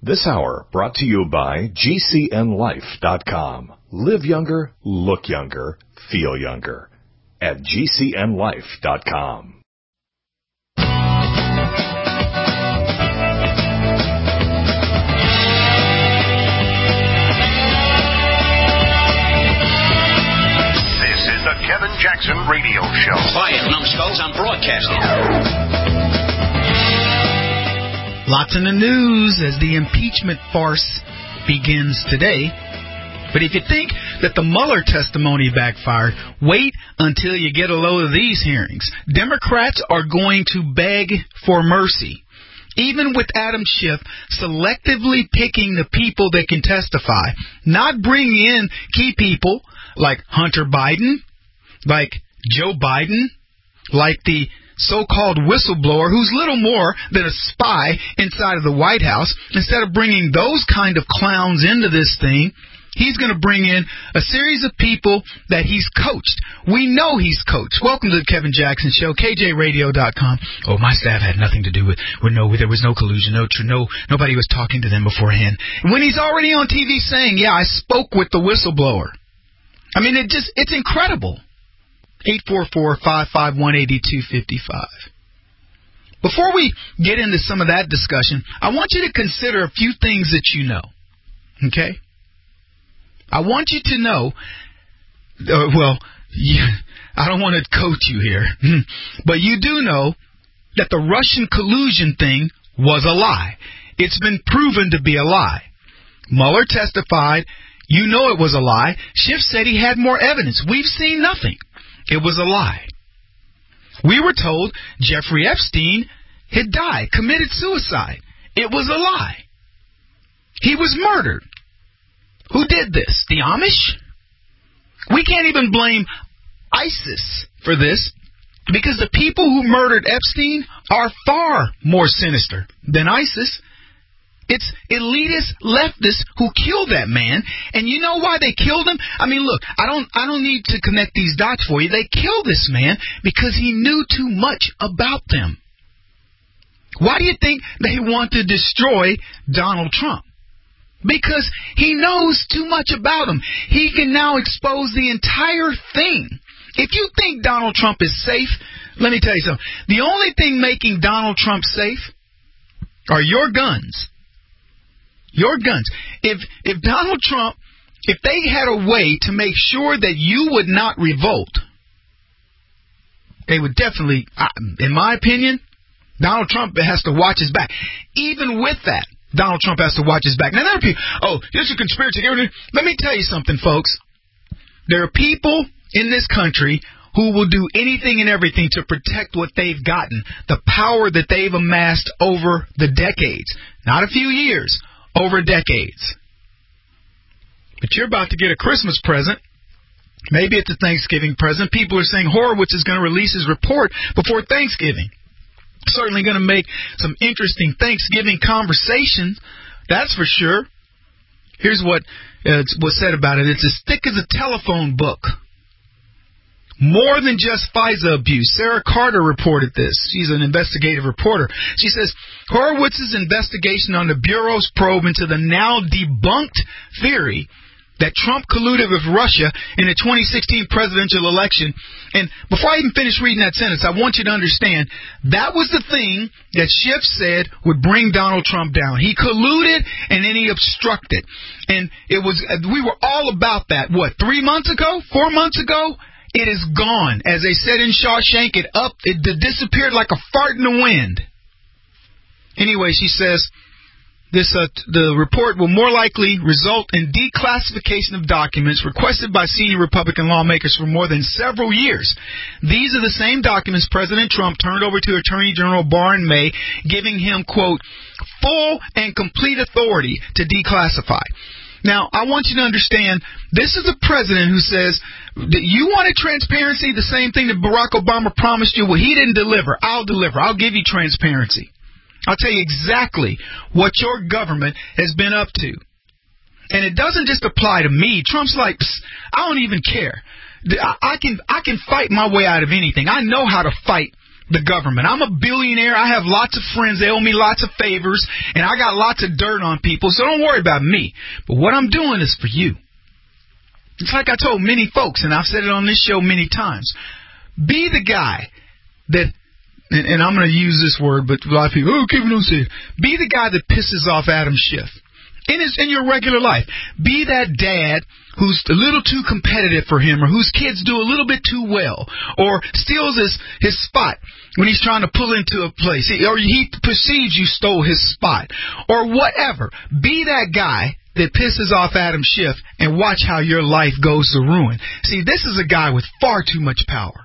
This hour brought to you by GCNLife.com. Live younger, look younger, feel younger. At GCNLife.com. This is the Kevin Jackson Radio Show. Quiet, numbskulls, I'm broadcasting. Lots in the news as the impeachment farce begins today. But if you think that the Mueller testimony backfired, wait until you get a load of these hearings. Democrats are going to beg for mercy, even with Adam Schiff selectively picking the people that can testify, not bringing in key people like Hunter Biden, like Joe Biden, like the so-called whistleblower who's little more than a spy inside of the White House. Instead of bringing those kind of clowns into this thing, he's going to bring in a series of people that he's coached. We know he's coached. Welcome to the Kevin Jackson Show, KJRadio.com. Oh, my staff had nothing to do with there was no collusion, nobody was talking to them beforehand. And when he's already on TV saying, yeah, I spoke with the whistleblower. I mean, it's incredible. 844-551-8255. Before we get into some of that discussion, I want you to consider a few things that you know. Okay? I want you to know, I don't want to coach you here, but you do know that the Russian collusion thing was a lie. It's been proven to be a lie. Mueller testified. You know it was a lie. Schiff said he had more evidence. We've seen nothing. It was a lie. We were told Jeffrey Epstein had died, committed suicide. It was a lie. He was murdered. Who did this? The Amish? We can't even blame ISIS for this because the people who murdered Epstein are far more sinister than ISIS. It's elitist leftists who killed that man, and you know why they killed him? I mean, look, I don't need to connect these dots for you. They killed this man because he knew too much about them. Why do you think they want to destroy Donald Trump? Because he knows too much about him. He can now expose the entire thing. If you think Donald Trump is safe, let me tell you something. The only thing making Donald Trump safe are your guns. Your guns. If Donald Trump, if they had a way to make sure that you would not revolt, they would definitely, in my opinion, Donald Trump has to watch his back. Even with that, Donald Trump has to watch his back. Now, there are people, there's a conspiracy theory. Let me tell you something, folks. There are people in this country who will do anything and everything to protect what they've gotten, the power that they've amassed over the decades. Not a few years. Over decades. But you're about to get a Christmas present. Maybe it's a Thanksgiving present. People are saying Horowitz is going to release his report before Thanksgiving. Certainly going to make some interesting Thanksgiving conversations. That's for sure. Here's what was said about it. It's as thick as a telephone book. More than just FISA abuse. Sarah Carter reported this. She's an investigative reporter. She says, Horowitz's investigation on the Bureau's probe into the now debunked theory that Trump colluded with Russia in the 2016 presidential election. And before I even finish reading that sentence, I want you to understand that was the thing that Schiff said would bring Donald Trump down. He colluded and then he obstructed. And we were all about that. 3 months ago? 4 months ago? It is gone. As they said in Shawshank, it disappeared like a fart in the wind. Anyway, she says, the report will more likely result in declassification of documents requested by senior Republican lawmakers for more than several years. These are the same documents President Trump turned over to Attorney General Barr in May, giving him, quote, full and complete authority to declassify. Now, I want you to understand, this is a president who says, you wanted transparency, the same thing that Barack Obama promised you? Well, he didn't deliver. I'll deliver. I'll give you transparency. I'll tell you exactly what your government has been up to. And it doesn't just apply to me. Trump's like, I don't even care. I can fight my way out of anything. I know how to fight the government. I'm a billionaire. I have lots of friends. They owe me lots of favors, and I got lots of dirt on people, so don't worry about me. But what I'm doing is for you. It's like I told many folks, and I've said it on this show many times. Be the guy that, and I'm going to use this word, but a lot of people, Kevin, don't say it. Be the guy that pisses off Adam Schiff. In your regular life, be that dad who's a little too competitive for him, or whose kids do a little bit too well, or steals his spot when he's trying to pull into a place, or he perceives you stole his spot, or whatever. Be that guy that pisses off Adam Schiff, and watch how your life goes to ruin. See, this is a guy with far too much power.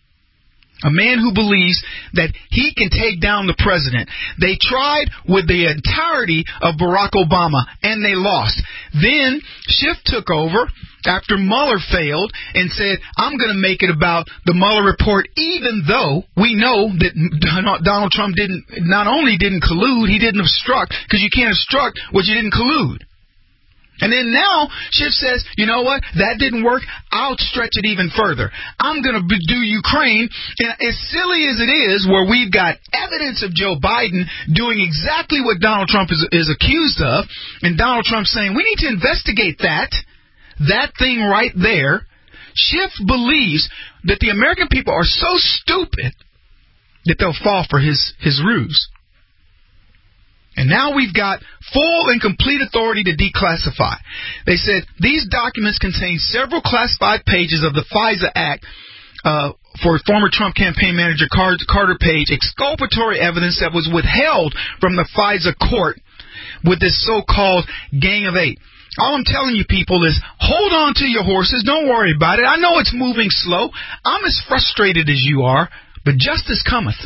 A man who believes that he can take down the president. They tried with the entirety of Barack Obama, and they lost. Then Schiff took over after Mueller failed and said, I'm going to make it about the Mueller report, even though we know that Donald Trump not only didn't collude, he didn't obstruct, because you can't obstruct what you didn't collude. And then now, Schiff says, you know what, that didn't work, I'll stretch it even further. I'm going to do Ukraine, and as silly as it is, where we've got evidence of Joe Biden doing exactly what Donald Trump is accused of, and Donald Trump saying, we need to investigate that thing right there. Schiff believes that the American people are so stupid that they'll fall for his ruse. And now we've got full and complete authority to declassify. They said these documents contain several classified pages of the FISA Act for former Trump campaign manager Carter Page, exculpatory evidence that was withheld from the FISA court with this so-called Gang of Eight. All I'm telling you people is hold on to your horses. Don't worry about it. I know it's moving slow. I'm as frustrated as you are, but justice cometh.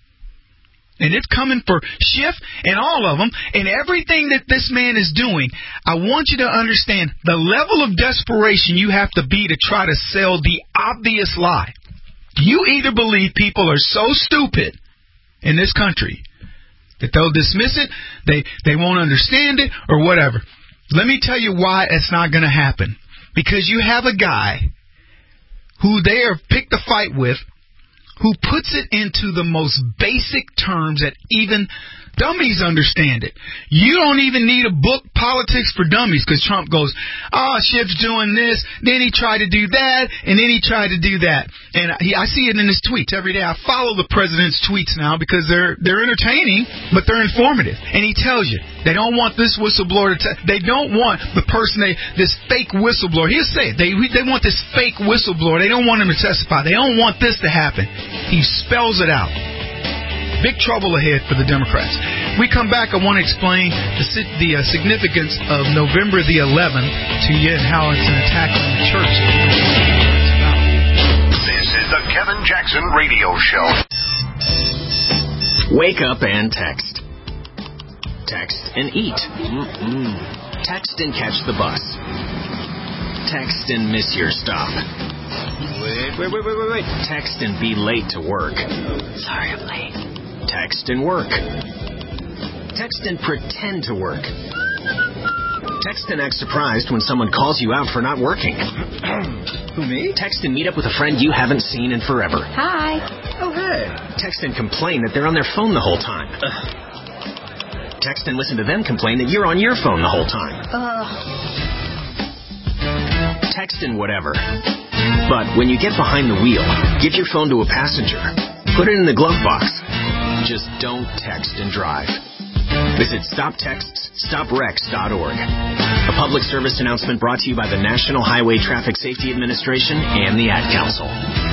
And it's coming for Schiff and all of them, and everything that this man is doing. I want you to understand the level of desperation you have to be to try to sell the obvious lie. You either believe people are so stupid in this country that they'll dismiss it, they won't understand it, or whatever. Let me tell you why it's not going to happen. Because you have a guy who they have picked a fight with, who puts it into the most basic terms that even dummies understand it. You don't even need a book, Politics for Dummies, because Trump goes, Schiff's doing this, then he tried to do that, and then he tried to do that. And I see it in his tweets every day. I follow the president's tweets now because they're entertaining, but they're informative. And he tells you, they don't want this whistleblower they don't want the person, this fake whistleblower. He'll say it. They want this fake whistleblower. They don't want him to testify. They don't want this to happen. He spells it out. Big trouble ahead for the Democrats. We come back, I want to explain the significance of November the 11th to you and how it's an attack on the church. This is the Kevin Jackson Radio Show. Wake up and text. Text and eat. Text and catch the bus. Text and miss your stop. Wait. Text and be late to work. Sorry, I'm late. Text and work. Text and pretend to work. Text and act surprised when someone calls you out for not working. Who, me? Text and meet up with a friend you haven't seen in forever. Hi. Oh, hey. Text and complain that they're on their phone the whole time. Text and listen to them complain that you're on your phone the whole time. Text and whatever. But when you get behind the wheel, give your phone to a passenger. Put it in the glove box. Just don't text and drive. Visit StopTextsStopWrecks.org. A public service announcement brought to you by the National Highway Traffic Safety Administration and the Ad Council.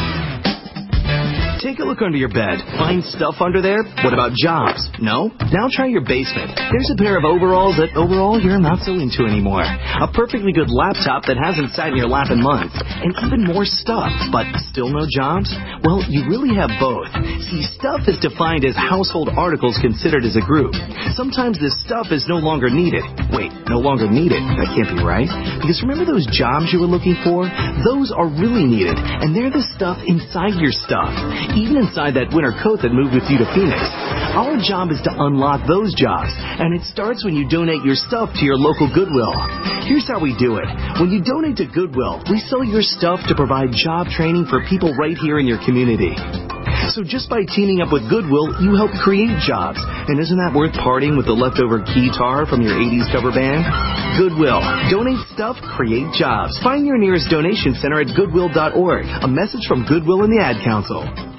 Take a look under your bed. Find stuff under there? What about jobs? No? Now try your basement. There's a pair of overalls that overall you're not so into anymore. A perfectly good laptop that hasn't sat in your lap in months. And even more stuff, but still no jobs? Well, you really have both. See, stuff is defined as household articles considered as a group. Sometimes this stuff is no longer needed. Wait, no longer needed? That can't be right. Because remember those jobs you were looking for? Those are really needed. And they're the stuff inside your stuff. Even inside that winter coat that moved with you to Phoenix. Our job is to unlock those jobs, and it starts when you donate your stuff to your local Goodwill. Here's how we do it. When you donate to Goodwill, we sell your stuff to provide job training for people right here in your community. So just by teaming up with Goodwill, you help create jobs. And isn't that worth parting with the leftover guitar from your 80s cover band? Goodwill. Donate stuff, create jobs. Find your nearest donation center at goodwill.org. A message from Goodwill and the Ad Council.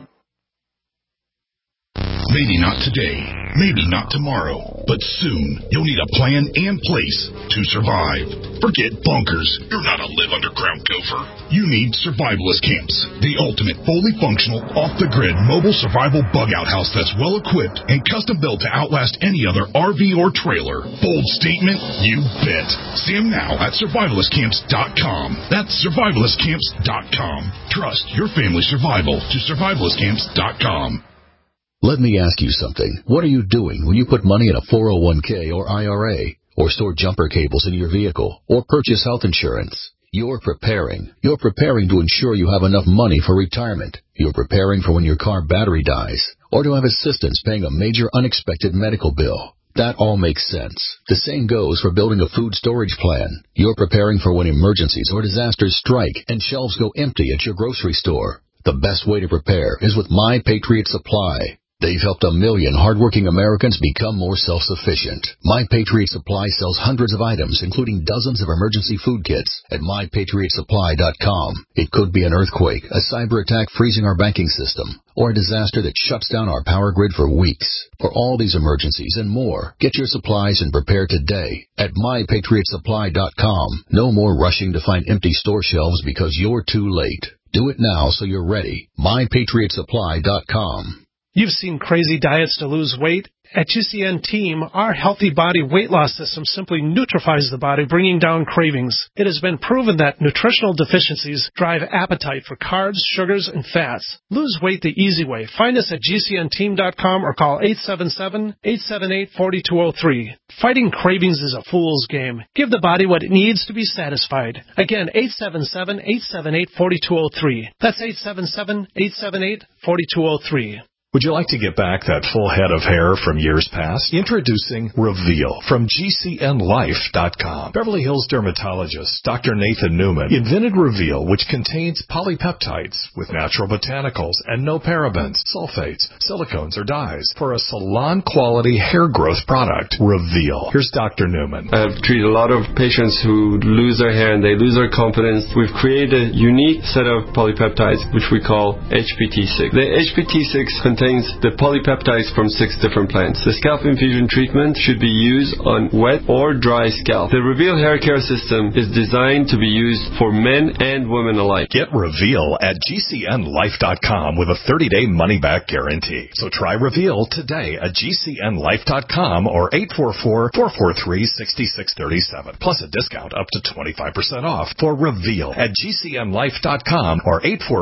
Maybe not today, maybe not tomorrow, but soon you'll need a plan and place to survive. Forget bunkers. You're not a live underground gopher. You need survivalist camps, the ultimate fully functional, off-the-grid mobile survival bug-out house that's well-equipped and custom-built to outlast any other RV or trailer. Bold statement? You bet. See them now at survivalistcamps.com. That's survivalistcamps.com. Trust your family's survival to survivalistcamps.com. Let me ask you something. What are you doing when you put money in a 401k or IRA, or store jumper cables in your vehicle, or purchase health insurance? You're preparing. You're preparing to ensure you have enough money for retirement. You're preparing for when your car battery dies, or to have assistance paying a major unexpected medical bill. That all makes sense. The same goes for building a food storage plan. You're preparing for when emergencies or disasters strike and shelves go empty at your grocery store. The best way to prepare is with My Patriot Supply. They've helped 1 million hardworking Americans become more self-sufficient. My Patriot Supply sells hundreds of items, including dozens of emergency food kits at MyPatriotSupply.com. It could be an earthquake, a cyber attack freezing our banking system, or a disaster that shuts down our power grid for weeks. For all these emergencies and more, get your supplies and prepare today at MyPatriotSupply.com. No more rushing to find empty store shelves because you're too late. Do it now so you're ready. MyPatriotSupply.com. You've seen crazy diets to lose weight. At GCN Team, our Healthy Body Weight Loss System simply neutralizes the body, bringing down cravings. It has been proven that nutritional deficiencies drive appetite for carbs, sugars, and fats. Lose weight the easy way. Find us at GCNteam.com or call 877-878-4203. Fighting cravings is a fool's game. Give the body what it needs to be satisfied. Again, 877-878-4203. That's 877-878-4203. Would you like to get back that full head of hair from years past? Introducing Reveal from GCNlife.com. Beverly Hills dermatologist Dr. Nathan Newman invented Reveal, which contains polypeptides with natural botanicals and no parabens, sulfates, silicones, or dyes for a salon-quality hair growth product. Reveal. Here's Dr. Newman. I've treated a lot of patients who lose their hair and they lose their confidence. We've created a unique set of polypeptides, which we call HPT6. The HPT6 contains the polypeptides from 6 different plants. The scalp infusion treatment should be used on wet or dry scalp. The Reveal hair care system is designed to be used for men and women alike. Get Reveal at GCNlife.com with a 30-day money-back guarantee. So try Reveal today at GCNlife.com or 844-443-6637. Plus a discount up to 25% off for Reveal at GCNlife.com or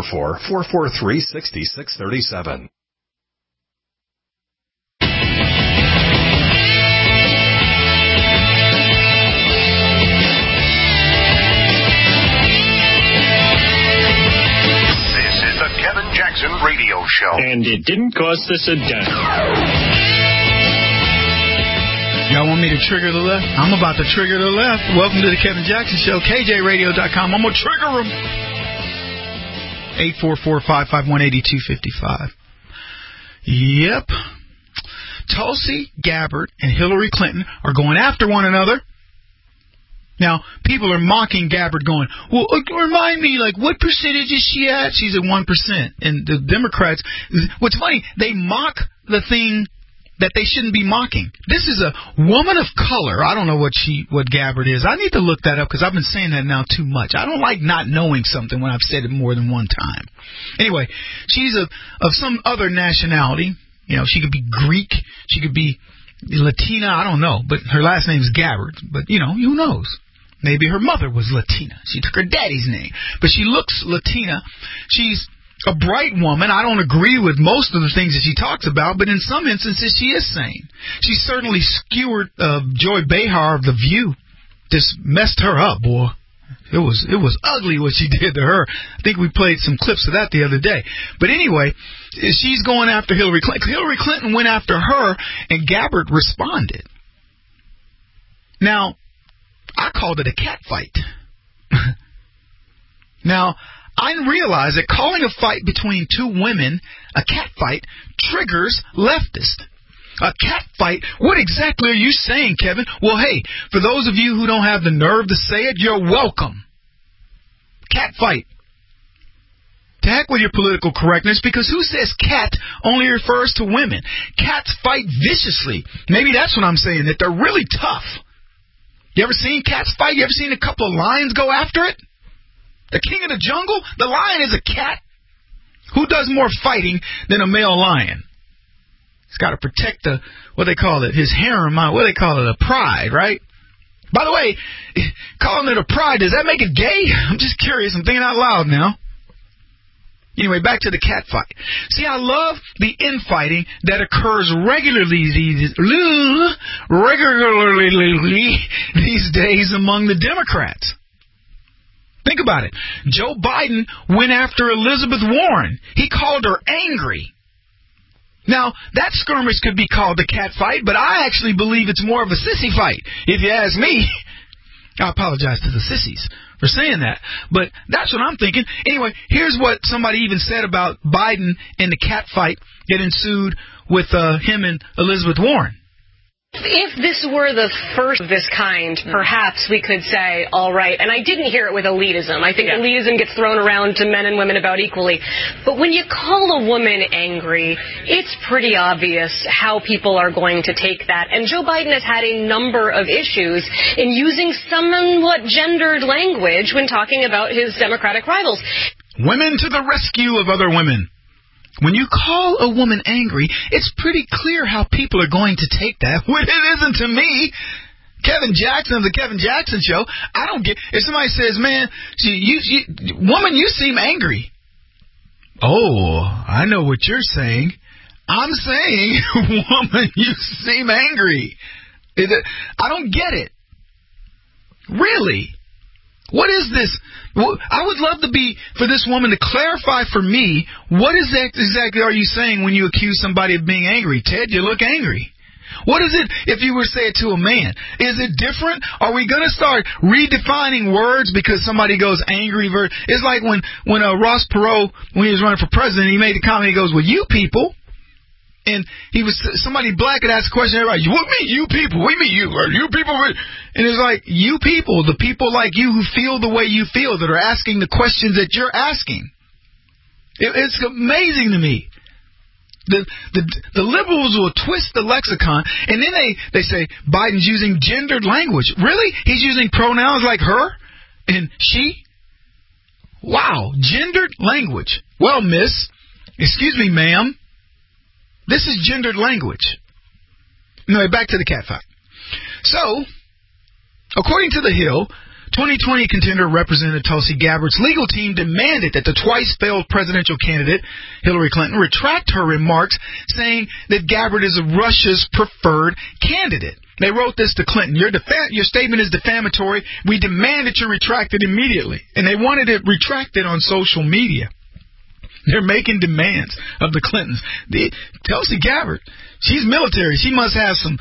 844-443-6637. Kevin Jackson Radio Show. And it didn't cost us a dime. Y'all want me to trigger the left? I'm about to trigger the left. Welcome to the Kevin Jackson Show, KJRadio.com. I'm going to trigger them. 844-551-8255. Yep. Tulsi Gabbard and Hillary Clinton are going after one another. Now, people are mocking Gabbard going, well, remind me, like, what percentage is she at? She's at 1%. And the Democrats, what's funny, they mock the thing that they shouldn't be mocking. This is a woman of color. I don't know what Gabbard is. I need to look that up because I've been saying that now too much. I don't like not knowing something when I've said it more than one time. Anyway, she's of some other nationality. You know, she could be Greek. She could be Latina. I don't know. But her last name is Gabbard. But, you know, who knows? Maybe her mother was Latina. She took her daddy's name. But she looks Latina. She's a bright woman. I don't agree with most of the things that she talks about, but in some instances she is sane. She certainly skewered Joy Behar of The View. Just messed her up, boy. It was ugly what she did to her. I think we played some clips of that the other day. But anyway, she's going after Hillary Clinton. Hillary Clinton went after her, and Gabbard responded. Now, I called it a cat fight. Now, I realize that calling a fight between two women a cat fight triggers leftists. A cat fight? What exactly are you saying, Kevin? Well, hey, for those of you who don't have the nerve to say it, you're welcome. Cat fight. To heck with your political correctness, because who says cat only refers to women? Cats fight viciously. Maybe that's what I'm saying, that they're really tough. You ever seen cats fight? You ever seen a couple of lions go after it? The king of the jungle? The lion is a cat. Who does more fighting than a male lion? He's got to protect his harem, a pride, right? By the way, calling it a pride, does that make it gay? I'm just curious. I'm thinking out loud now. Anyway, back to the cat fight. See, I love the infighting that occurs regularly these days among the Democrats. Think about it. Joe Biden went after Elizabeth Warren. He called her angry. Now, that skirmish could be called a cat fight, but I actually believe it's more of a sissy fight, if you ask me. I apologize to the sissies for saying that, but that's what I'm thinking. Anyway, here's what somebody even said about Biden and the cat fight that ensued with him and Elizabeth Warren. If this were the first of this kind, perhaps we could say, all right, and I didn't hear it with elitism. I think elitism gets thrown around to men and women about equally. But when you call a woman angry, it's pretty obvious how people are going to take that. And Joe Biden has had a number of issues in using somewhat gendered language when talking about his Democratic rivals. Women to the rescue of other women. When you call a woman angry, it's pretty clear how people are going to take that. When it isn't to me, Kevin Jackson of the Kevin Jackson Show, I don't get. If somebody says, "Man, woman, you seem angry." Oh, I know what you're saying. I'm saying, woman, you seem angry. I don't get it. Really? What is this? I would love for this woman to clarify for me, what exactly are you saying when you accuse somebody of being angry? Ted, you look angry. What is it if you were to say it to a man? Is it different? Are we going to start redefining words because somebody goes angry? It's like when Ross Perot, when he was running for president, he made the comment, he goes, well, you people. And somebody black had asked a question, everybody, what mean you people? What do you mean you? Are you people? And it's like, you people, the people like you who feel the way you feel, that are asking the questions that you're asking. It's amazing to me. The liberals will twist the lexicon, and then they say Biden's using gendered language. Really? He's using pronouns like her and she? Wow, gendered language. Well, miss, excuse me, ma'am. This is gendered language. Anyway, back to the cat fight. So, according to The Hill, 2020 contender Representative Tulsi Gabbard's legal team demanded that the twice-failed presidential candidate, Hillary Clinton, retract her remarks saying that Gabbard is Russia's preferred candidate. They wrote this to Clinton. Your statement is defamatory. We demand that you retract it immediately. And they wanted it retracted on social media. They're making demands of the Clintons. Tulsi Gabbard, she's military. She must have some.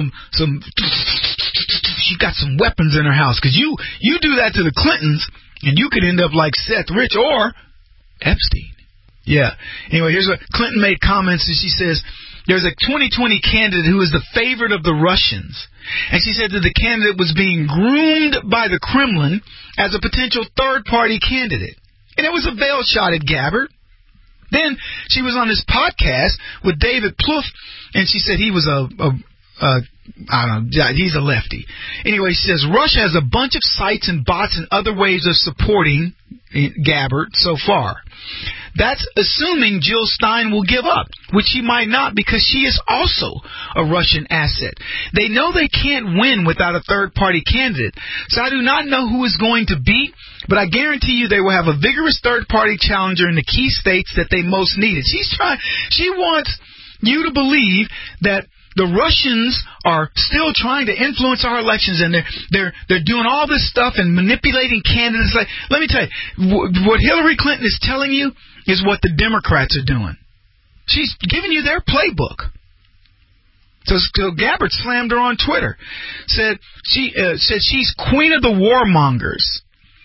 She got some weapons in her house. Because you do that to the Clintons, and you could end up like Seth Rich or Epstein. Yeah. Anyway, here's what Clinton made comments, and she says there's a 2020 candidate who is the favorite of the Russians. And she said that the candidate was being groomed by the Kremlin as a potential third-party candidate. And it was a veiled shot at Gabbard. Then she was on this podcast with David Plouffe, and she said he was I don't know, he's a lefty. Anyway, she says Russia has a bunch of sites and bots and other ways of supporting Gabbard so far. That's assuming Jill Stein will give up, which she might not because she is also a Russian asset. They know they can't win without a third-party candidate, so I do not know who is going to beat, but I guarantee you they will have a vigorous third-party challenger in the key states that they most needed. She wants you to believe that the Russians are still trying to influence our elections, and they're doing all this stuff and manipulating candidates. Like, let me tell you, what Hillary Clinton is telling you is what the Democrats are doing. She's giving you their playbook. So Gabbard slammed her on Twitter. Said she's queen of the warmongers.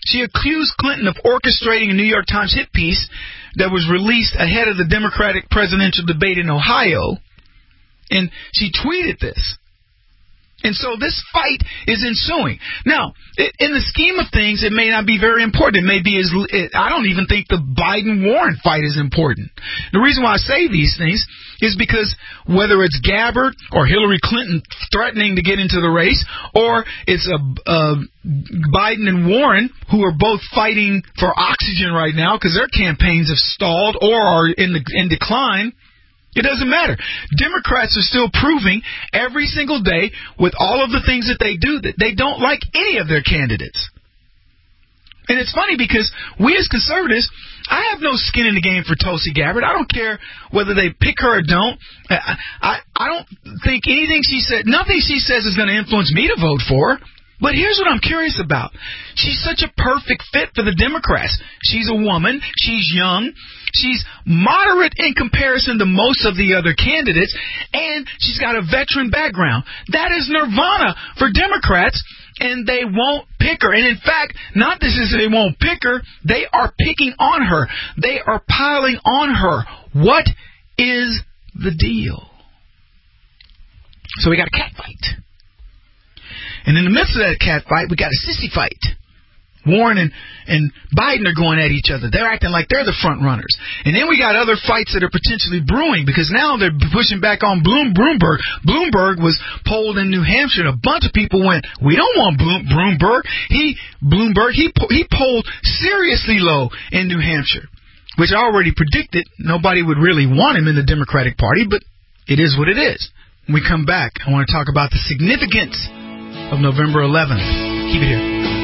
She accused Clinton of orchestrating a New York Times hit piece that was released ahead of the Democratic presidential debate in Ohio. And she tweeted this. And so this fight is ensuing. Now, in the scheme of things, it may not be very important. It may be I don't even think the Biden-Warren fight is important. The reason why I say these things is because whether it's Gabbard or Hillary Clinton threatening to get into the race, or it's Biden and Warren who are both fighting for oxygen right now because their campaigns have stalled or are in decline, it doesn't matter. Democrats are still proving every single day with all of the things that they do that they don't like any of their candidates. And it's funny because we as conservatives, I have no skin in the game for Tulsi Gabbard. I don't care whether they pick her or don't. I don't think anything she said, nothing she says is going to influence me to vote for her. But here's what I'm curious about. She's such a perfect fit for the Democrats. She's a woman. She's young. She's moderate in comparison to most of the other candidates. And she's got a veteran background. That is nirvana for Democrats. And they won't pick her. And in fact, not this is they won't pick her. They are picking on her. They are piling on her. What is the deal? So we got a cat fight. And in the midst of that cat fight, we got a sissy fight. Warren and Biden are going at each other. They're acting like they're the front runners. And then we got other fights that are potentially brewing because now they're pushing back on Bloomberg. Bloomberg was polled in New Hampshire, and a bunch of people went, we don't want Bloomberg. He polled seriously low in New Hampshire, which I already predicted nobody would really want him in the Democratic Party, but it is what it is. When we come back, I want to talk about the significance of November 11th. Keep it here.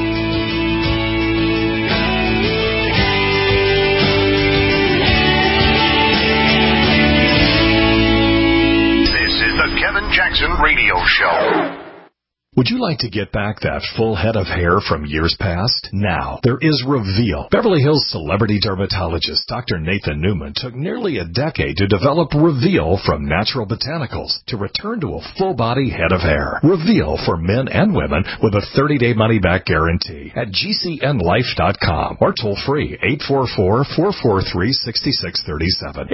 This is the Kevin Jackson Radio Show. Would you like to get back that full head of hair from years past? Now, there is Reveal. Beverly Hills celebrity dermatologist Dr. Nathan Newman took nearly a decade to develop Reveal from natural botanicals to return to a full-body head of hair. Reveal for men and women with a 30-day money-back guarantee at GCNlife.com or toll-free 844-443-6637.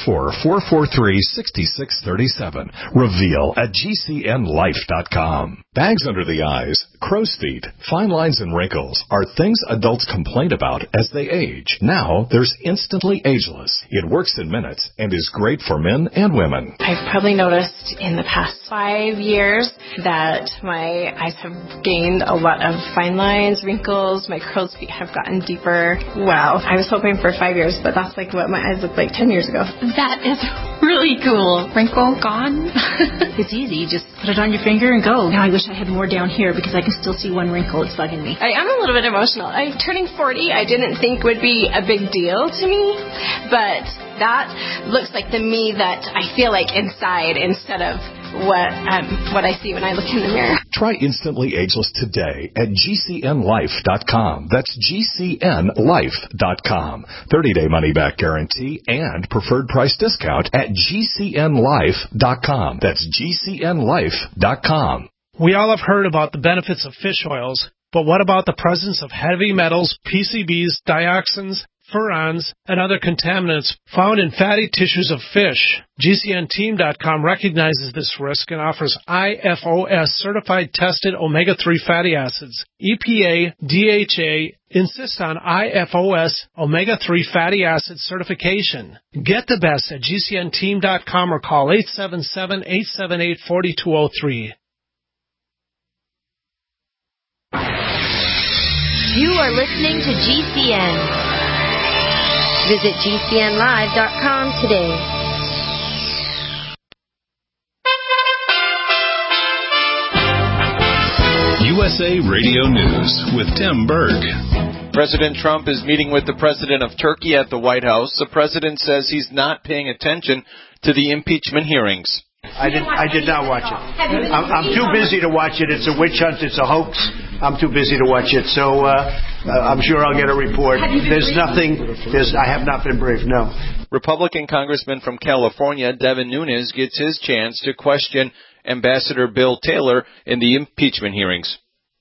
844-443-6637. Reveal at GCNlife.com. Bags under the eyes, crow's feet, fine lines and wrinkles are things adults complain about as they age. Now, there's Instantly Ageless. It works in minutes and is great for men and women. I've probably noticed in the past 5 years that my eyes have gained a lot of fine lines, wrinkles, my crow's feet have gotten deeper. Wow. I was hoping for 5 years, but that's like what my eyes looked like 10 years ago. That is really cool. Wrinkle gone. It's easy. You just put it on your finger and go. Now I wish I had more down here because I can still see one wrinkle. It's bugging me. I am a little bit emotional. Turning 40 I didn't think would be a big deal to me, but that looks like the me that I feel like inside instead of what I see when I look in the mirror. Try Instantly Ageless today at GCNlife.com. That's GCNlife.com. 30-day money-back guarantee and preferred price discount at GCNlife.com. That's GCNlife.com. We all have heard about the benefits of fish oils, but what about the presence of heavy metals, PCBs, dioxins, furans, and other contaminants found in fatty tissues of fish? GCNteam.com recognizes this risk and offers IFOS certified tested omega-3 fatty acids. EPA, DHA insist on IFOS omega-3 fatty acid certification. Get the best at GCNteam.com or call 877-878-4203. You are listening to GCN. Visit GCNlive.com today. USA Radio News with Tim Berg. President Trump is meeting with the president of Turkey at the White House. The president says he's not paying attention to the impeachment hearings. I did not watch it. I'm too busy to watch it. It's a witch hunt. It's a hoax. I'm too busy to watch it. So I'm sure I'll get a report. There's nothing. I have not been briefed, no. Republican Congressman from California, Devin Nunes, gets his chance to question Ambassador Bill Taylor in the impeachment hearings.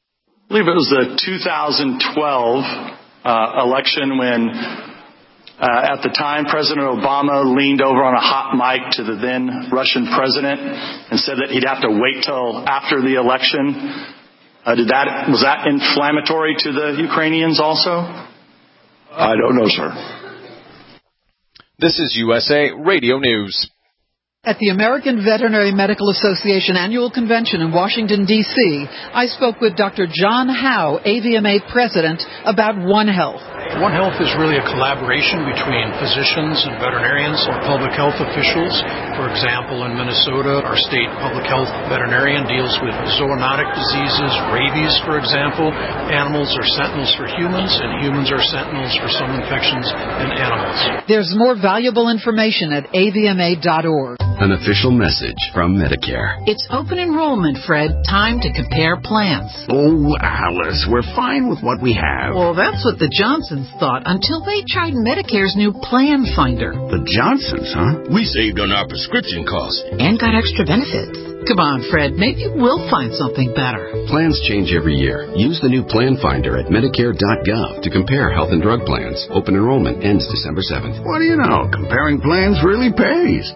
I believe it was the 2012 election when, at the time, President Obama leaned over on a hot mic to the then Russian president and said that he'd have to wait till after the election. Was that inflammatory to the Ukrainians also? I don't know, sir. This is USA Radio News. At the American Veterinary Medical Association Annual Convention in Washington, D.C., I spoke with Dr. John Howe, AVMA President, about One Health. One Health is really a collaboration between physicians and veterinarians or public health officials. For example, in Minnesota, our state public health veterinarian deals with zoonotic diseases, rabies, for example. Animals are sentinels for humans, and humans are sentinels for some infections in animals. There's more valuable information at avma.org. An official message from Medicare. It's open enrollment, Fred. Time to compare plans. Oh, Alice, we're fine with what we have. Well, that's what the Johnsons thought until they tried Medicare's new Plan Finder. The Johnsons, huh? We saved on our prescription costs. And got extra benefits. Come on, Fred. Maybe we'll find something better. Plans change every year. Use the new Plan Finder at Medicare.gov to compare health and drug plans. Open enrollment ends December 7th. What do you know? Comparing plans really pays.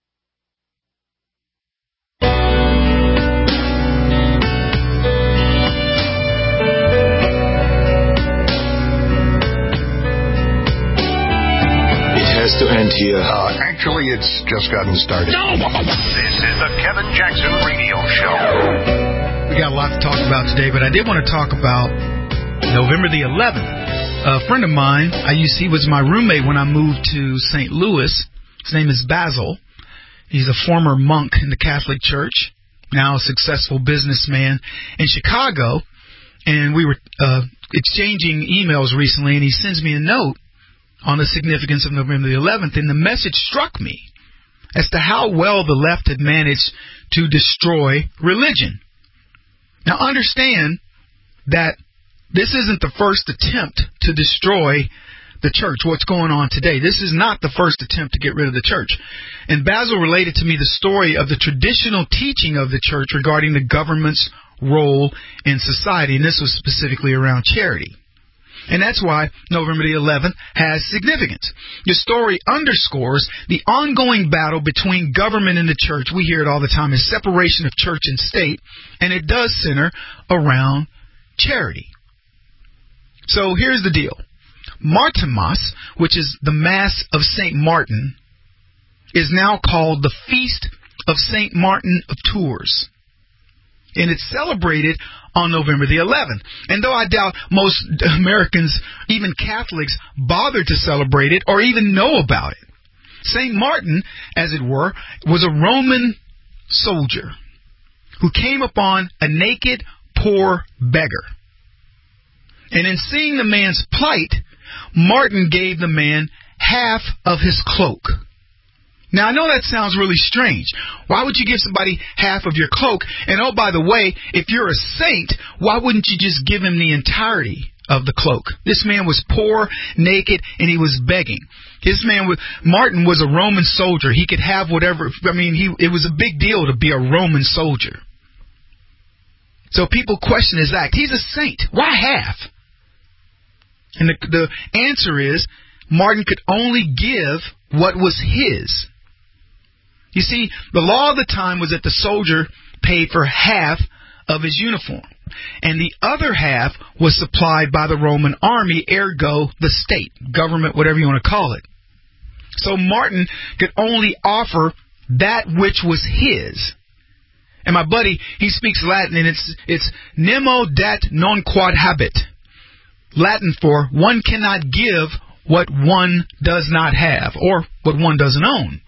To end here. Actually, it's just gotten started. No! This is the Kevin Jackson Radio Show. We got a lot to talk about today, but I did want to talk about November the 11th. A friend of mine, he was my roommate when I moved to St. Louis. His name is Basil. He's a former monk in the Catholic Church, now a successful businessman in Chicago. And we were exchanging emails recently, and he sends me a note on the significance of November the 11th, and the message struck me as to how well the left had managed to destroy religion. Now understand that this isn't the first attempt to destroy the church, what's going on today. This is not the first attempt to get rid of the church. And Basil related to me the story of the traditional teaching of the church regarding the government's role in society, and this was specifically around charity. And that's why November the 11th has significance. The story underscores the ongoing battle between government and the church. We hear it all the time as separation of church and state, and it does center around charity. So here's the deal. Martimas, which is the Mass of St. Martin, is now called the Feast of St. Martin of Tours. And it's celebrated on November the 11th. And though I doubt most Americans, even Catholics, bother to celebrate it or even know about it, St. Martin, as it were, was a Roman soldier who came upon a naked, poor beggar. And in seeing the man's plight, Martin gave the man half of his cloak. Now, I know that sounds really strange. Why would you give somebody half of your cloak? And oh, by the way, if you're a saint, why wouldn't you just give him the entirety of the cloak? This man was poor, naked, and he was begging. Martin was a Roman soldier. He could have whatever. It was a big deal to be a Roman soldier. So people question his act. He's a saint. Why half? And the answer is, Martin could only give what was his. You see, the law of the time was that the soldier paid for half of his uniform, and the other half was supplied by the Roman army, ergo the state, government, whatever you want to call it. So Martin could only offer that which was his. And my buddy, he speaks Latin, and it's nemo dat non quod habet. Latin for one cannot give what one does not have, or what one doesn't own.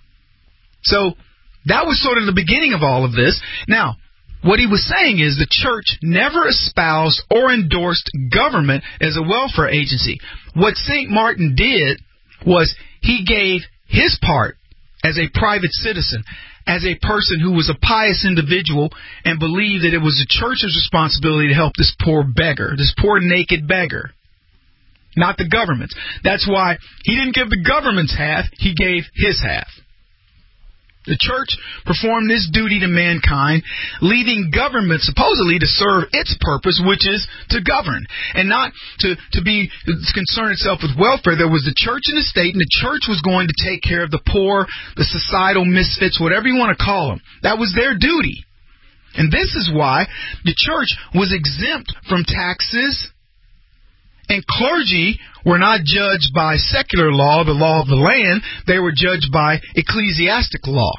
So that was sort of the beginning of all of this. Now, what he was saying is the church never espoused or endorsed government as a welfare agency. What St. Martin did was he gave his part as a private citizen, as a person who was a pious individual and believed that it was the church's responsibility to help this poor beggar, this poor naked beggar, not the government's. That's why he didn't give the government's half, he gave his half. The church performed this duty to mankind, leaving government supposedly to serve its purpose, which is to govern, and not to be concerned itself with welfare. There was the church and the state, and the church was going to take care of the poor, the societal misfits, whatever you want to call them. That was their duty. And this is why the church was exempt from taxes, and clergy were not judged by secular law, the law of the land. They were judged by ecclesiastic law.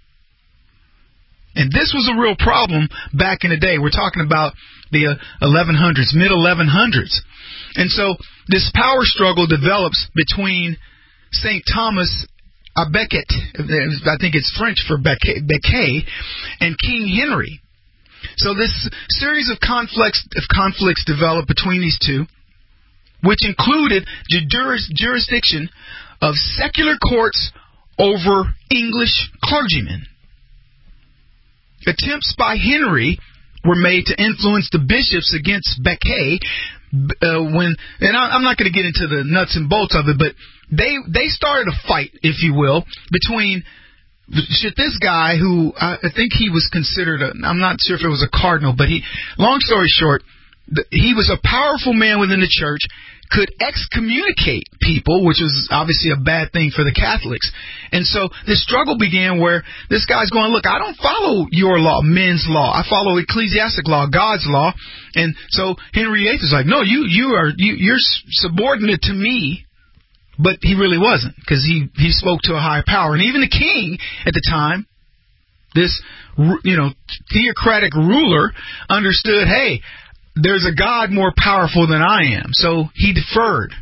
And this was a real problem back in the day. We're talking about the 1100s, mid-1100s. And so this power struggle develops between St. Thomas à Becket, I think it's French for Becket, and King Henry. So this series of conflicts developed between these two, which included the jurisdiction of secular courts over English clergymen. Attempts by Henry were made to influence the bishops against Becket. I'm not going to get into the nuts and bolts of it, but they started a fight, if you will, between this guy who I think he was considered I'm not sure if it was a cardinal, but long story short, he was a powerful man within the church, could excommunicate people, which was obviously a bad thing for the Catholics. And so this struggle began where this guy's going, look, I don't follow your law, men's law. I follow ecclesiastic law, God's law. And so Henry VIII is like, no, you're subordinate to me. But he really wasn't, because he spoke to a higher power. And even the king at the time, this theocratic ruler, understood, hey, there's a God more powerful than I am. So he deferred.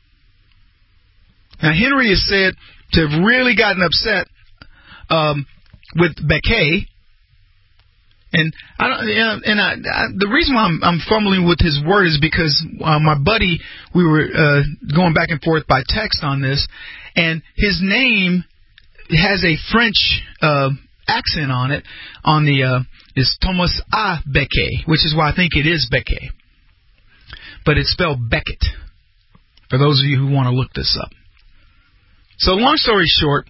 Now, Henry is said to have really gotten upset with Becket. And the reason why I'm fumbling with his word is because my buddy, we were going back and forth by text on this, and his name has a French accent on it, is Thomas à Becket, which is why I think it is Becket. But it's spelled Becket, for those of you who want to look this up. So long story short,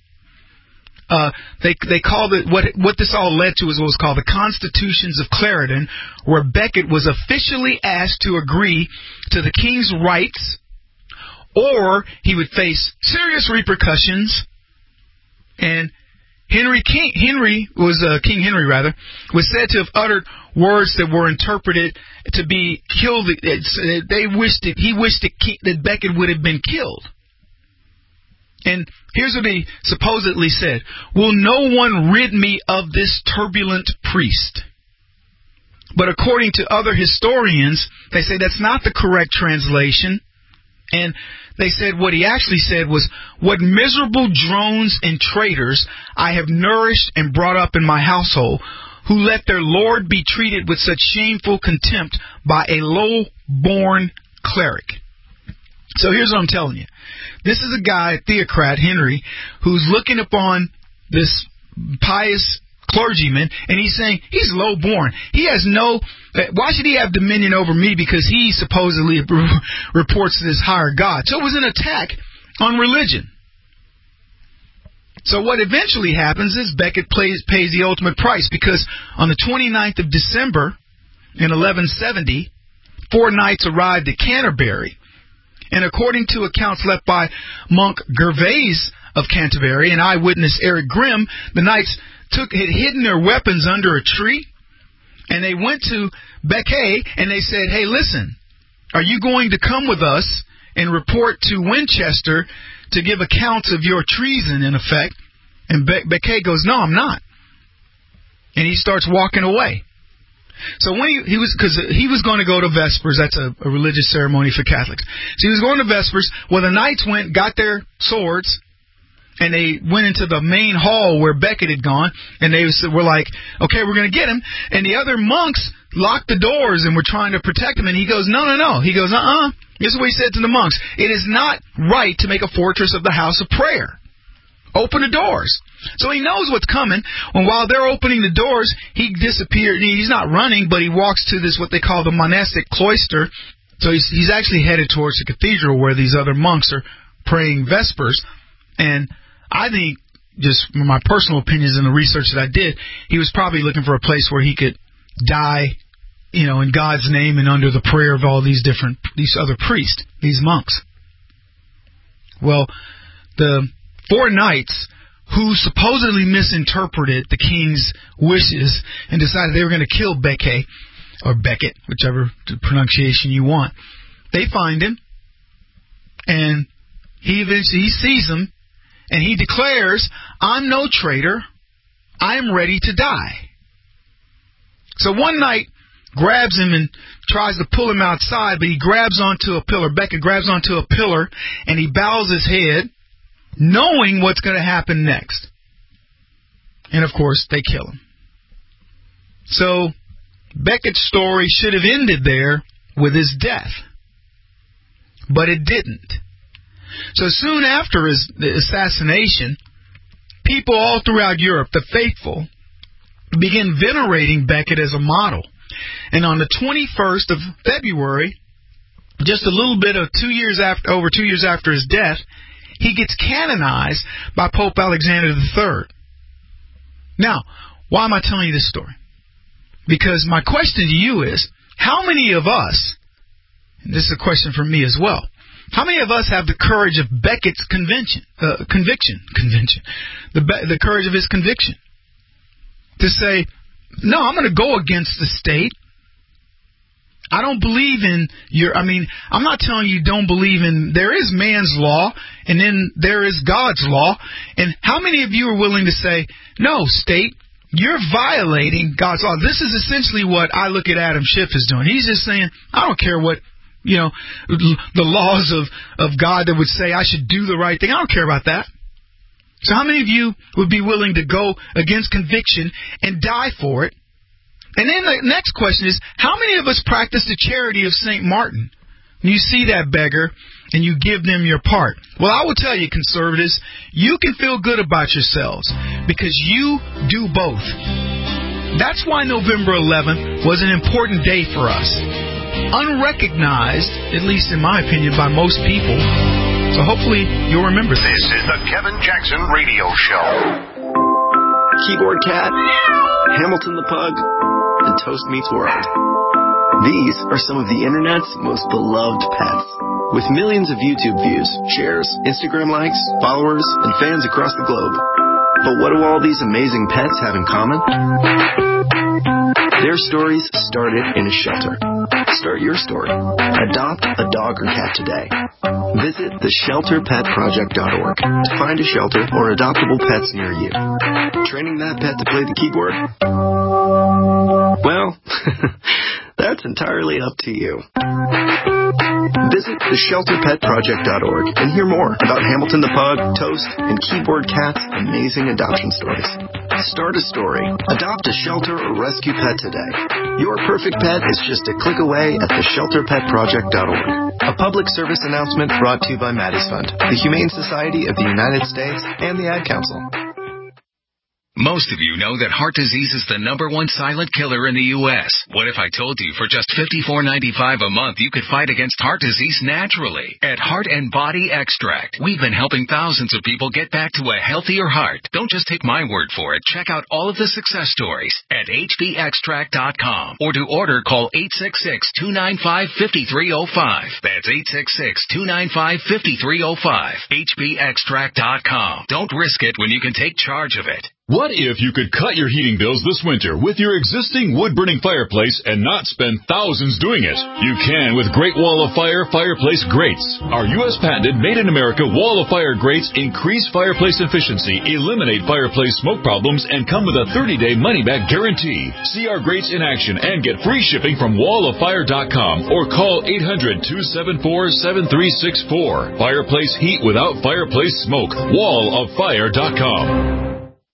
they called it, what this all led to is what was called the Constitutions of Clarendon, where Becket was officially asked to agree to the king's rights, or he would face serious repercussions. And King Henry was said to have uttered words that were interpreted to be killed. He wished that Becket would have been killed. And here's what he supposedly said: "Will no one rid me of this turbulent priest?" But according to other historians, they say that's not the correct translation. And they said what he actually said was, "What miserable drones and traitors I have nourished and brought up in my household, who let their Lord be treated with such shameful contempt by a low-born cleric." So here's what I'm telling you. This is a guy, a theocrat, Henry, who's looking upon this pious clergyman, and he's saying he's low-born. He has why should he have dominion over me? Because he supposedly reports to this higher God. So it was an attack on religion. So what eventually happens is Becket pays the ultimate price, because on the 29th of December in 1170, 4 knights arrived at Canterbury. And according to accounts left by monk Gervase of Canterbury and eyewitness Eric Grimm, the knights had hidden their weapons under a tree, and they went to Becket and they said, "Hey, listen, are you going to come with us and report to Winchester to give accounts of your treason, in effect?" And Becket goes, "No, I'm not." And he starts walking away. So when he was going to go to Vespers, that's a religious ceremony for Catholics. So he was going to Vespers. Well, the knights got their swords, and they went into the main hall where Becket had gone, and they were like, "Okay, we're going to get him." And the other monks locked the doors and were trying to protect him. And he goes, No. He goes, This is what he said to the monks: "It is not right to make a fortress of the house of prayer. Open the doors." So he knows what's coming. And while they're opening the doors, he disappeared. He's not running, but he walks to this, what they call the monastic cloister. So he's actually headed towards the cathedral where these other monks are praying Vespers. And I think just my personal opinions and the research that I did, he was probably looking for a place where he could die, in God's name and under the prayer of all these other priests, these monks. Well, the 4 knights who supposedly misinterpreted the king's wishes and decided they were going to kill Becket, or Becket, whichever pronunciation you want, they find him, and he sees them, and he declares, I'm no traitor, I'm ready to die. So one knight grabs him and tries to pull him outside, but he grabs onto a pillar. Becket grabs onto a pillar, and he bows his head, knowing what's going to happen next. And, of course, they kill him. So Becket's story should have ended there with his death. But it didn't. So soon after the assassination, people all throughout Europe, the faithful, began venerating Becket as a model. And on the 21st of February, just a little bit of over 2 years after his death, he gets canonized by Pope Alexander III. Now, why am I telling you this story? Because my question to you is, how many of us, and this is a question for me as well, how many of us have the courage of Becket's conviction, the courage of his conviction, to say, no, I'm going to go against the state. I don't believe in I'm not telling you don't believe in, there is man's law, and then there is God's law. And how many of you are willing to say, no, state, you're violating God's law? This is essentially what I look at Adam Schiff as doing. He's just saying, I don't care what, the laws of God that would say I should do the right thing. I don't care about that. So how many of you would be willing to go against conviction and die for it? And then the next question is, how many of us practice the charity of St. Martin? You see that beggar, and you give them your part. Well, I will tell you, conservatives, you can feel good about yourselves, because you do both. That's why November 11th was an important day for us. Unrecognized, at least in my opinion, by most people. So hopefully you'll remember this. This is the Kevin Jackson Radio Show. Keyboard Cat, Hamilton the Pug, and Toast Meets World. These are some of the internet's most beloved pets. With millions of YouTube views, shares, Instagram likes, followers, and fans across the globe. But what do all these amazing pets have in common? Their stories started in a shelter. Start your story. Adopt a dog or cat today. Visit theshelterpetproject.org to find a shelter or adoptable pets near you. Training that pet to play the keyboard? Well, that's entirely up to you. Visit theshelterpetproject.org and hear more about Hamilton the Pug, Toast, and Keyboard Cat's amazing adoption stories. Start a story. Adopt a shelter or rescue pet today. Your perfect pet is just a click away at theshelterpetproject.org. A public service announcement brought to you by Maddie's Fund, the Humane Society of the United States, and the Ad Council. Most of you know that heart disease is the #1 silent killer in the U.S. What if I told you for just $54.95 a month you could fight against heart disease naturally? At Heart and Body Extract, we've been helping thousands of people get back to a healthier heart. Don't just take my word for it. Check out all of the success stories at hbextract.com. Or to order, call 866-295-5305. That's 866-295-5305. hbextract.com. Don't risk it when you can take charge of it. What if you could cut your heating bills this winter with your existing wood-burning fireplace and not spend thousands doing it? You can with Great Wall of Fire fireplace grates. Our U.S. patented made-in-America Wall of Fire grates increase fireplace efficiency, eliminate fireplace smoke problems, and come with a 30-day money-back guarantee. See our grates in action and get free shipping from walloffire.com or call 800-274-7364. Fireplace heat without fireplace smoke. walloffire.com.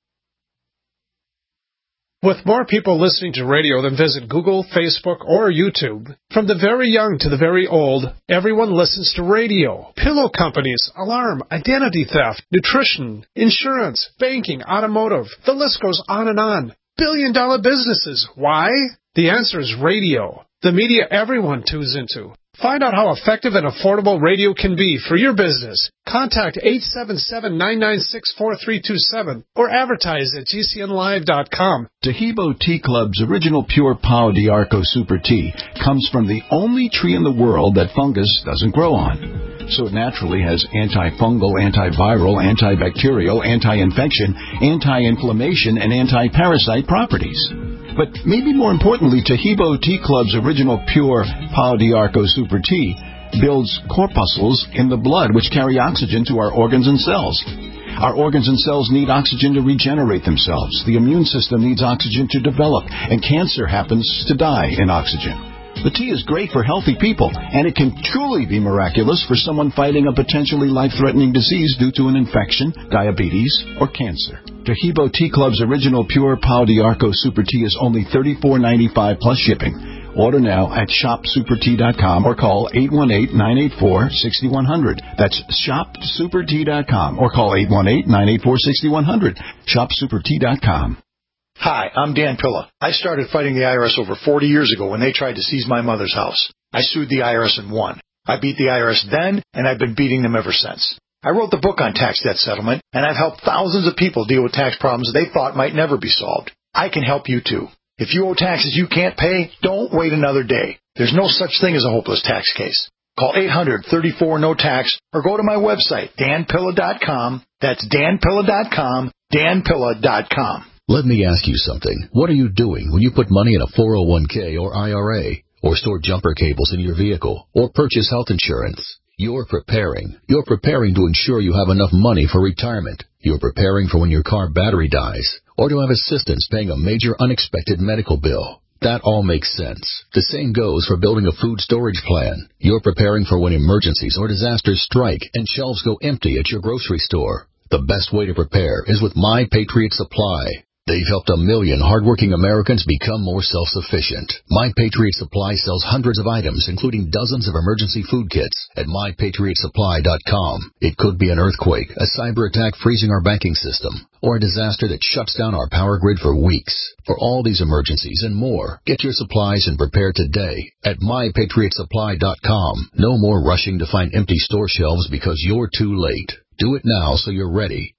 With more people listening to radio than visit Google, Facebook, or YouTube, from the very young to the very old, everyone listens to radio. Pillow companies, alarm, identity theft, nutrition, insurance, banking, automotive. The list goes on and on. $billion businesses. Why? The answer is radio. The media everyone tunes into. Find out how effective and affordable radio can be for your business. Contact 877-996-4327 or advertise at GCNlive.com. Tahibo Tea Club's original pure Pau d'Arco Super Tea comes from the only tree in the world that fungus doesn't grow on. So it naturally has antifungal, antiviral, antibacterial, anti-infection, anti-inflammation, and anti-parasite properties. But maybe more importantly, Tahibo Tea Club's original pure Pau d'Arco Super Tea builds corpuscles in the blood which carry oxygen to our organs and cells. Our organs and cells need oxygen to regenerate themselves. The immune system needs oxygen to develop, and cancer happens to die in oxygen. The tea is great for healthy people, and it can truly be miraculous for someone fighting a potentially life-threatening disease due to an infection, diabetes, or cancer. Tahibo Tea Club's original pure Pau d'Arco Super Tea is only $34.95 plus shipping. Order now at shopsupertea.com or call 818-984-6100. That's shopsupertea.com or call 818-984-6100. Shopsupertea.com. Hi, I'm Dan Pilla. I started fighting the IRS over 40 years ago when they tried to seize my mother's house. I sued the IRS and won. I beat the IRS then, and I've been beating them ever since. I wrote the book on tax debt settlement, and I've helped thousands of people deal with tax problems they thought might never be solved. I can help you too. If you owe taxes you can't pay, don't wait another day. There's no such thing as a hopeless tax case. Call 800-34-NO-TAX or go to my website, danpilla.com. That's danpilla.com, danpilla.com. Let me ask you something. What are you doing when you put money in a 401k or IRA, or store jumper cables in your vehicle, or purchase health insurance? You're preparing. You're preparing to ensure you have enough money for retirement. You're preparing for when your car battery dies, or to have assistance paying a major unexpected medical bill. That all makes sense. The same goes for building a food storage plan. You're preparing for when emergencies or disasters strike and shelves go empty at your grocery store. The best way to prepare is with My Patriot Supply. They've helped 1 million hardworking Americans become more self-sufficient. My Patriot Supply sells hundreds of items, including dozens of emergency food kits at MyPatriotSupply.com. It could be an earthquake, a cyber attack freezing our banking system, or a disaster that shuts down our power grid for weeks. For all these emergencies and more, get your supplies and prepare today at MyPatriotSupply.com. No more rushing to find empty store shelves because you're too late. Do it now so you're ready.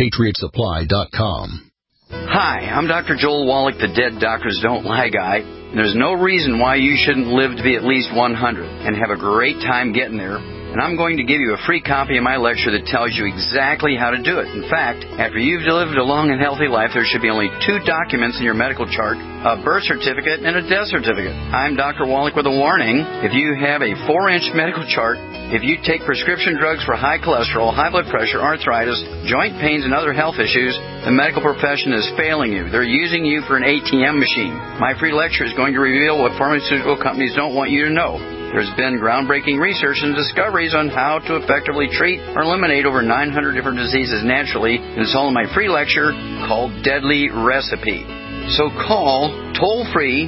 MyPatriotSupply.com. Hi, I'm Dr. Joel Wallach, the Dead Doctors Don't Lie guy. There's no reason why you shouldn't live to be at least 100 and have a great time getting there. And I'm going to give you a free copy of my lecture that tells you exactly how to do it. In fact, after you've lived a long and healthy life, there should be only 2 documents in your medical chart, a birth certificate and a death certificate. I'm Dr. Wallach with a warning. If you have a 4-inch medical chart, if you take prescription drugs for high cholesterol, high blood pressure, arthritis, joint pains, and other health issues, the medical profession is failing you. They're using you for an ATM machine. My free lecture is going to reveal what pharmaceutical companies don't want you to know. There's been groundbreaking research and discoveries on how to effectively treat or eliminate over 900 different diseases naturally, and it's all in my free lecture called Deadly Recipe. So call toll-free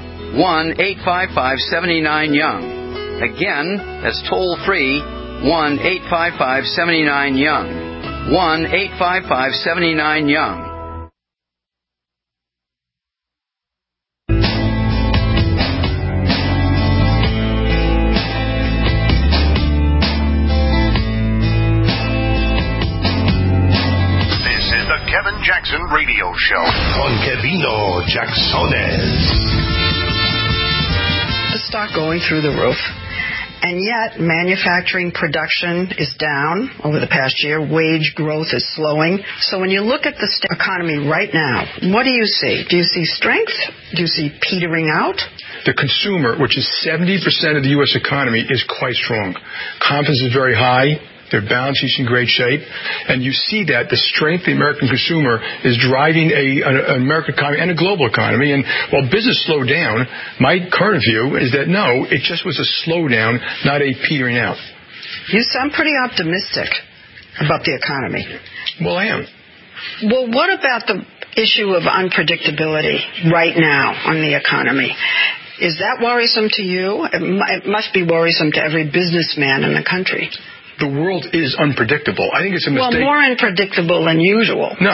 1-855-79-YOUNG. Again, that's toll-free 1-855-79-YOUNG. 1-855-79-YOUNG. Kevin Jackson Radio Show. Con Kevino Jacksones. The stock going through the roof. And yet, manufacturing production is down over the past year. Wage growth is slowing. So when you look at the economy right now, what do you see? Do you see strength? Do you see petering out? The consumer, which is 70% of the U.S. economy, is quite strong. Confidence is very high. Their balance sheet's in great shape. And you see that the strength of the American consumer is driving an American economy and a global economy. And while business slowed down, my current view is that no, it just was a slowdown, not a petering out. You sound pretty optimistic about the economy. Well, I am. Well, what about the issue of unpredictability right now on the economy? Is that worrisome to you? It must be worrisome to every businessman in the country. The world is unpredictable. I think it's a mistake. Well, more unpredictable than usual. No.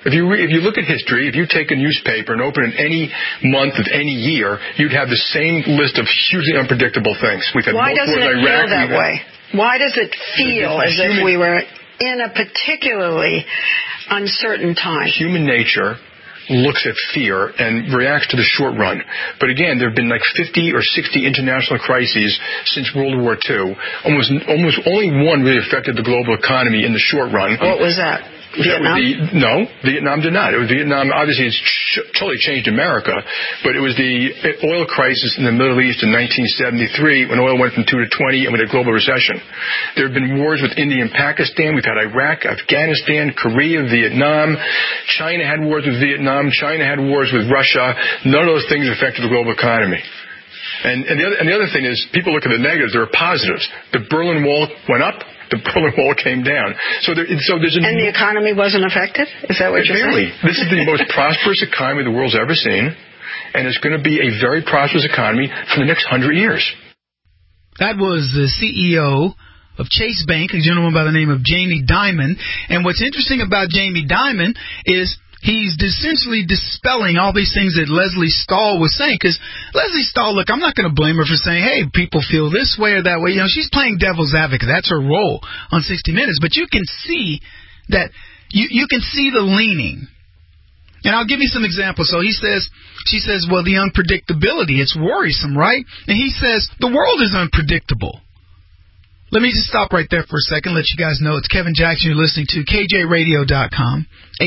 If you look at history, if you take a newspaper and open it any month of any year, you'd have the same list of hugely unpredictable things. We've had Why doesn't it feel that way? Why does it feel as if we were in a particularly uncertain time? Human nature looks at fear and reacts to the short run. But again, there have been like 50 or 60 international crises since World War II. Almost only one really affected the global economy in the short run. What was that? Vietnam? No, Vietnam did not. It was Vietnam. Obviously, it's totally changed America, but it was the oil crisis in the Middle East in 1973 when oil went from 2 to 20 and we had a global recession. There have been wars with India and Pakistan. We've had Iraq, Afghanistan, Korea, Vietnam. China had wars with Vietnam. China had wars with Russia. None of those things affected the global economy. And the other thing is, people look at the negatives. There are positives. The Berlin Wall went up. The Berlin Wall came down. So there's and the economy wasn't affected? Is that what you're saying? This is the most prosperous economy the world's ever seen, and it's going to be a very prosperous economy for the next 100 years. That was the CEO of Chase Bank, a gentleman by the name of Jamie Dimon. And what's interesting about Jamie Dimon is he's essentially dispelling all these things that Leslie Stahl was saying. Because Leslie Stahl, look, I'm not going to blame her for saying, hey, people feel this way or that way. You know, she's playing devil's advocate. That's her role on 60 Minutes. But you can see that you can see the leaning. And I'll give you some examples. So she says, well, the unpredictability, it's worrisome, right? And he says, the world is unpredictable. Let me just stop right there for a second, let you guys know it's Kevin Jackson you're listening to, KJRadio.com,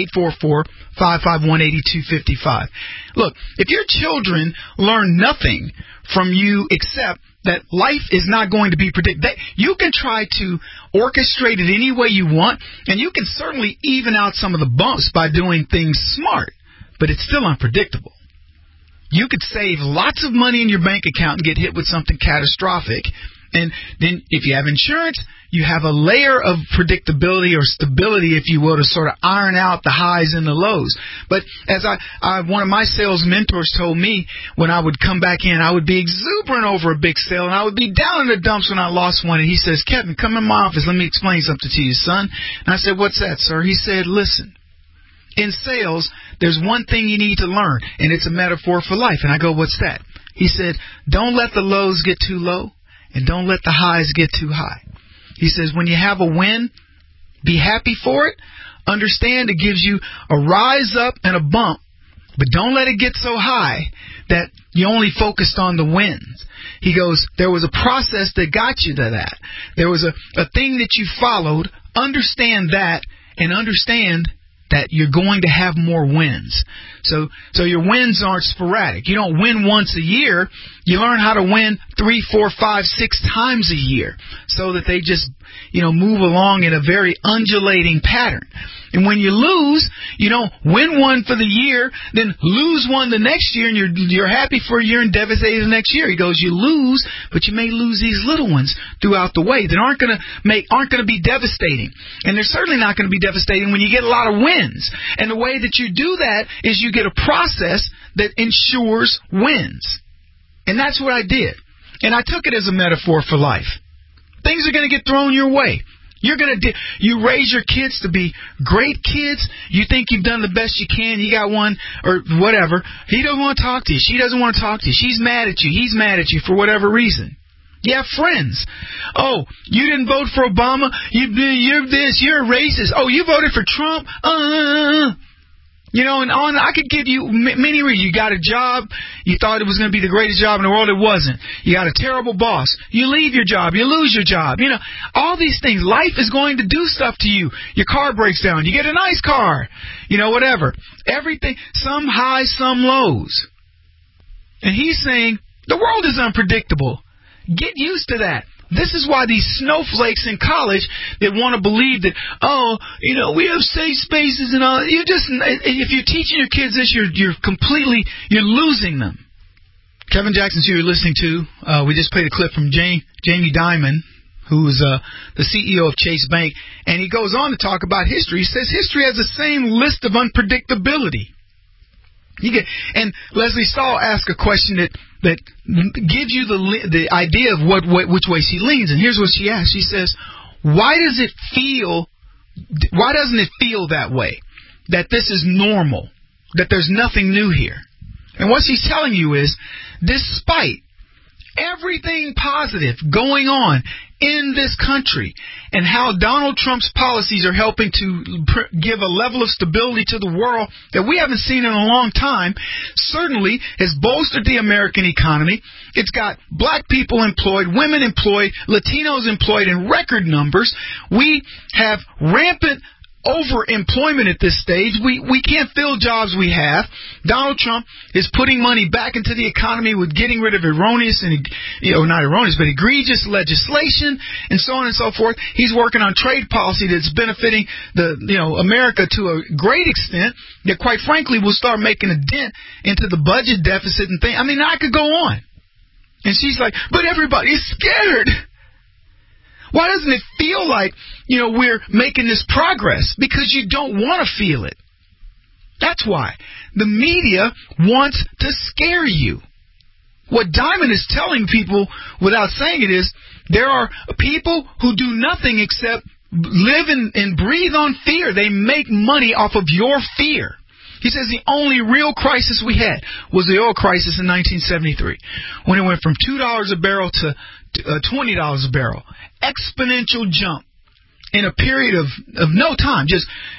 844-551-8255. Look, if your children learn nothing from you except that life is not going to be predictable, you can try to orchestrate it any way you want, and you can certainly even out some of the bumps by doing things smart, but it's still unpredictable. You could save lots of money in your bank account and get hit with something catastrophic. And then if you have insurance, you have a layer of predictability or stability, if you will, to sort of iron out the highs and the lows. But as one of my sales mentors told me, when I would come back in, I would be exuberant over a big sale, and I would be down in the dumps when I lost one. And he says, Kevin, come in my office. Let me explain something to you, son. And I said, what's that, sir? He said, listen, in sales, there's one thing you need to learn, and it's a metaphor for life. And I go, what's that? He said, don't let the lows get too low. And don't let the highs get too high. He says, when you have a win, be happy for it. Understand it gives you a rise up and a bump. But don't let it get so high that you only focused on the wins. He goes, there was a process that got you to that. There was a thing that you followed. Understand that, and understand that you're going to have more wins. So your wins aren't sporadic. You don't win once a year. You learn how to win 3, 4, 5, 6 times a year so that they just, move along in a very undulating pattern. And when you lose, you don't win one for the year, then lose one the next year, and you're happy for a year and devastated the next year. He goes, you lose, but you may lose these little ones throughout the way that aren't going to be devastating. And they're certainly not going to be devastating when you get a lot of wins. And the way that you do that is you get a process that ensures wins. And that's what I did. And I took it as a metaphor for life. Things are going to get thrown your way. You raise your kids to be great kids. You think you've done the best you can. You got one or whatever. He doesn't want to talk to you. She doesn't want to talk to you. She's mad at you. He's mad at you for whatever reason. You have friends. Oh, you didn't vote for Obama. You're this. You're a racist. Oh, you voted for Trump. And on. I could give you many reasons. You got a job. You thought it was going to be the greatest job in the world. It wasn't. You got a terrible boss. You leave your job. You lose your job. All these things. Life is going to do stuff to you. Your car breaks down. You get a nice car. Whatever. Everything. Some highs, some lows. And he's saying the world is unpredictable. Get used to that. This is why these snowflakes in college that want to believe that, we have safe spaces and all. If you're teaching your kids this, you're losing them. Kevin Jackson, who you're listening to, we just played a clip from Jamie Dimon, who's the CEO of Chase Bank, and he goes on to talk about history. He says history has the same list of unpredictability. And Leslie Stahl asked a question that gives you the idea of which way she leans. And here's what she asked. She says, why doesn't it feel that way? that this is normal, that there's nothing new here. And what she's telling you is, despite everything positive going on in this country and how Donald Trump's policies are helping to give a level of stability to the world that we haven't seen in a long time, certainly has bolstered the American economy. It's got black people employed, women employed, Latinos employed in record numbers. We have rampant overemployment at this stage. We can't fill jobs we have. Donald Trump is putting money back into the economy with getting rid of erroneous and, not erroneous, but egregious legislation and so on and so forth. He's working on trade policy that's benefiting America to a great extent that, quite frankly, will start making a dent into the budget deficit and things. I mean, I could go on. And she's like, but everybody's scared. Why doesn't it feel like, we're making this progress? Because you don't want to feel it. That's why. The media wants to scare you. What Diamond is telling people without saying it is, there are people who do nothing except live and breathe on fear. They make money off of your fear. He says the only real crisis we had was the oil crisis in 1973, when it went from $2 a barrel to $20 a barrel. Exponential jump in a period of no time.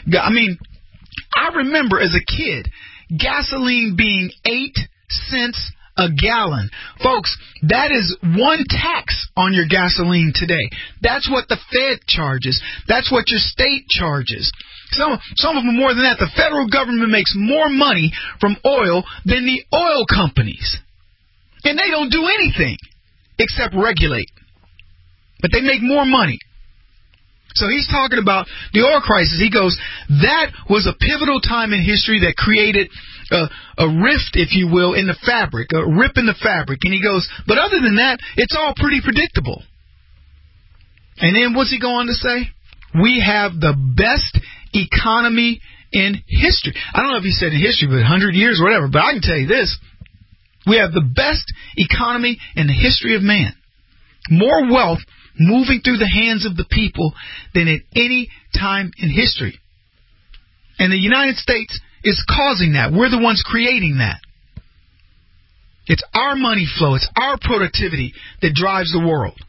I remember as a kid, gasoline being 8 cents a gallon. Folks, that is one tax on your gasoline today. That's what the Fed charges. That's what your state charges. Some of them more than that. The federal government makes more money from oil than the oil companies. And they don't do anything except regulate. But they make more money. So he's talking about the oil crisis. He goes, that was a pivotal time in history that created a rift, if you will, in the fabric, a rip in the fabric. And he goes, but other than that, it's all pretty predictable. And then what's he going to say? We have the best economy in history. I don't know if he said in history, but 100 years or whatever. But I can tell you this. We have the best economy in the history of man. More wealth moving through the hands of the people than at any time in history. And the United States is causing that. We're the ones creating that. It's our money flow. It's our productivity that drives the world.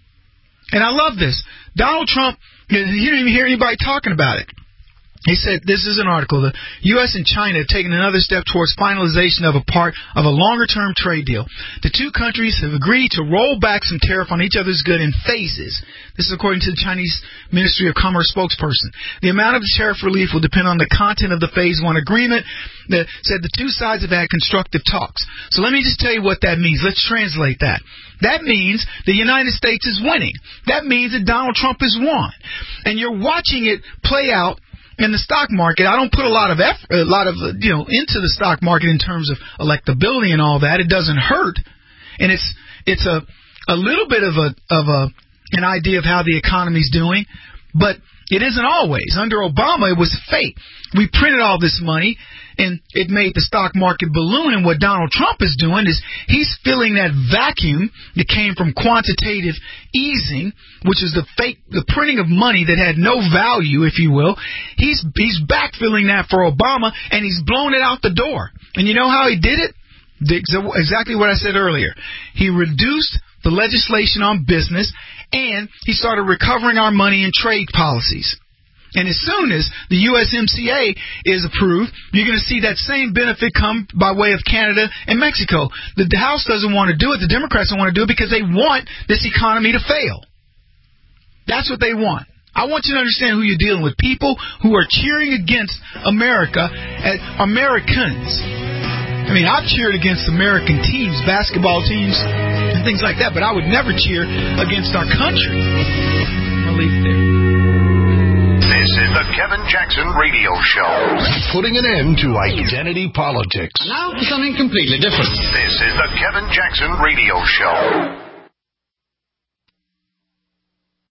And I love this. Donald Trump, you don't even hear anybody talking about it. He said, this is an article, the U.S. and China have taken another step towards finalization of a part of a longer-term trade deal. The two countries have agreed to roll back some tariff on each other's goods in phases. This is according to the Chinese Ministry of Commerce spokesperson. The amount of the tariff relief will depend on the content of the Phase 1 agreement. That said the two sides have had constructive talks. So let me just tell you what that means. Let's translate that. That means the United States is winning. That means that Donald Trump has won. And you're watching it play out in the stock market. I don't put a lot of effort, into the stock market in terms of electability and all that. It doesn't hurt, and it's a little bit of an idea of how the economy's doing, but it isn't always. Under Obama, it was fake. We printed all this money, and it made the stock market balloon. And what Donald Trump is doing is he's filling that vacuum that came from quantitative easing, which is the printing of money that had no value, if you will. He's backfilling that for Obama, and he's blown it out the door. And you know how he did it? Exactly what I said earlier. He reduced the legislation on business, and he started recovering our money in trade policies. And as soon as the USMCA is approved, you're going to see that same benefit come by way of Canada and Mexico. The House doesn't want to do it. The Democrats don't want to do it because they want this economy to fail. That's what they want. I want you to understand who you're dealing with. People who are cheering against America as Americans. I mean, I've cheered against American teams, basketball teams, and things like that, but I would never cheer against our country. I'll leave it there. This is the Kevin Jackson Radio Show. Putting an end to identity politics. Now for something completely different. This is the Kevin Jackson Radio Show.